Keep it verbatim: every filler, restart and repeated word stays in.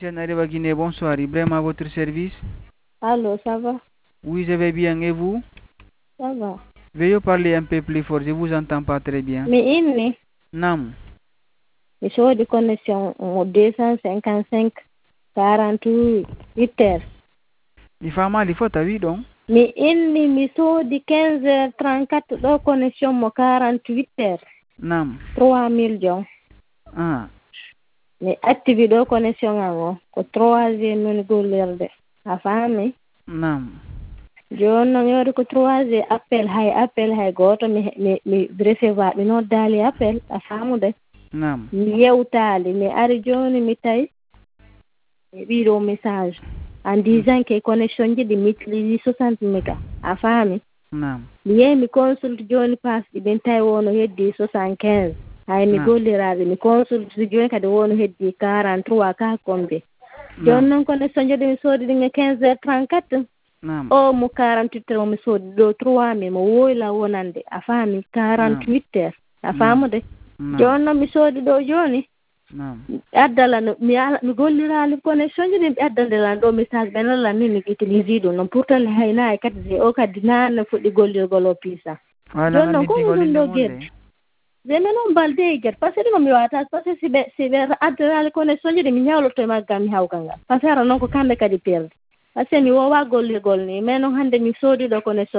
Tianareva Guinée, bonsoir. Ibrahim à votre service. Allô, ça va? Oui, je vais bien. Et vous? Ça va. Veuillez parler un peu plus fort. Je vous entends pas très bien. Mais inni, Nam. mi soodi connexion mo deux cent cinquante-cinq quarante-huit heures. Mi fama li fota wi donc. Mi inni mi soodi quinze heures trente-quatre ɗo connexion mo quarante-huit heures. Nam. trois mille jon. Ah. Mi activi ɗo connexion am o ko trois G noni gollirde. A faami? Nam. Joni noon yodi ko trois G appel hay appel hay goto mi mi mi recevoir ɓe noddali appel. A faamude? Nam. Mi yewtali mi ari joni mi tawi mi ɓiɗo message en disant que connexion ji ɗi mi utilise soixante méga. A faami? Nam. Mi yehi mi consulte joni pasɗi ɓen tawi wono heddi soixante-quinze. hay mi golliraɓe mi consulte joni kadi wono heddi quarante-trois ka kombe. Joni noon connexion ji ɗi mi soodi ɗi e quinze heures trente-quatre. o mo quarante-huit heures mi soodi ɗo trois mille mo woyla wonande. A faami? quarante-huit heures. A faamude? joni noon mi soodi ɗo joni addalano mi ala mi gollirali connexion ji ɗin ɓe addandelan ɗo message ɓe nallan ni mi utilise ɗum noon pourtant hayna e kadi o kadi nane fuɗɗi gollirgol o piisa. joni noon kono ɗum ɗo gueɗe ɓe noon balde e gueɗe par ce que ɗum mi wawata par ce que siɓe siɓe addalali connexion ji ɗi mi ñawlotto e maggal mi hawgal ngal par ce que ara noon ko kamɓe kadi perde par ce que mi wowa gollirgol ni mais noon hannde mi soodi ɗo connexion